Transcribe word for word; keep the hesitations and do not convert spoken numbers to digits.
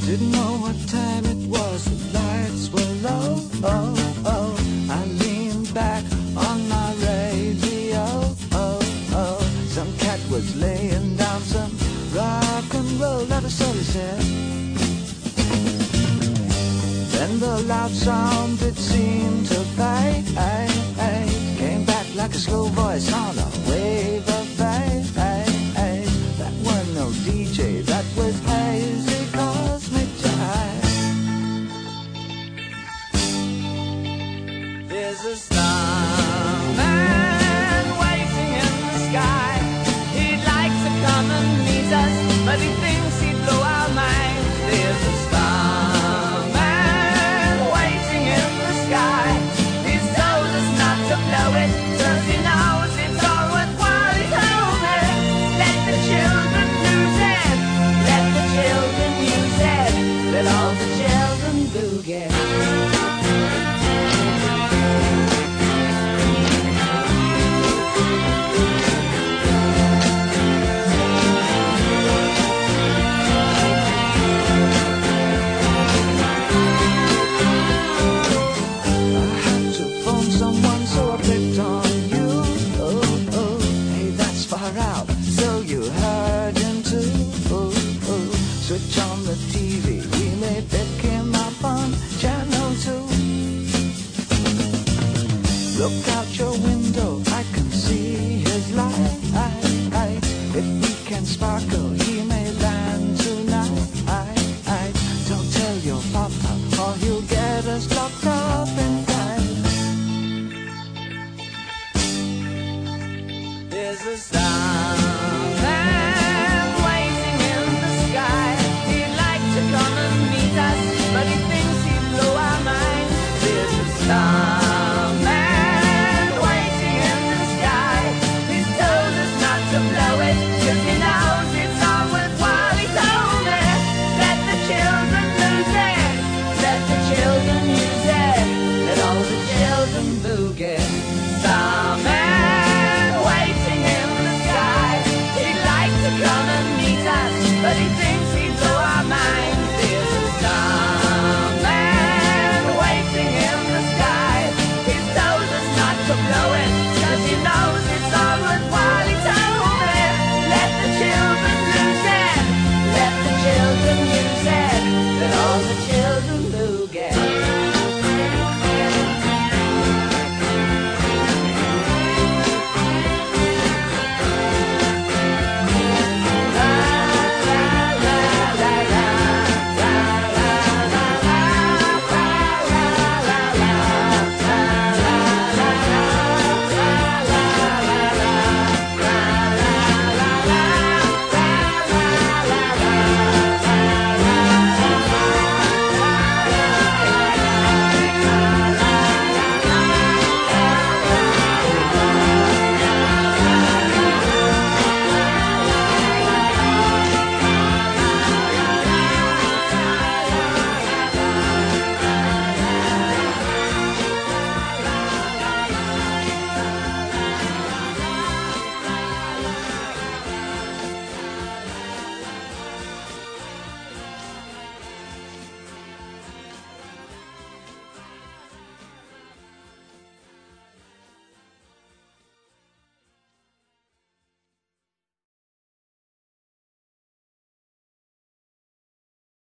Didn't know what time it was, the lights were low. Oh, oh. I leaned back on my radio. Oh, oh. Some cat was laying down some rock and roll, that is all he said. Then the loud sound it seemed to fade, came back like a slow voice on a wave of fade. That wasn't no D J, that was hazy cosmic jive. There's a starman waiting in the sky. He'd like to come and meet us, but he thinks he'd blow our minds. There's a starman waiting in the sky. He's told us not to blow it, 'cause he knows it's all worthwhile. He's over. Let the children lose it. Let the children use it. Let all the children boogie. Switch on the T V, we may pick him up on channel two. Look out your window, I can see his light. If we can sparkle, he may land tonight. Don't tell your papa, or he'll get us locked up inside. There's a sound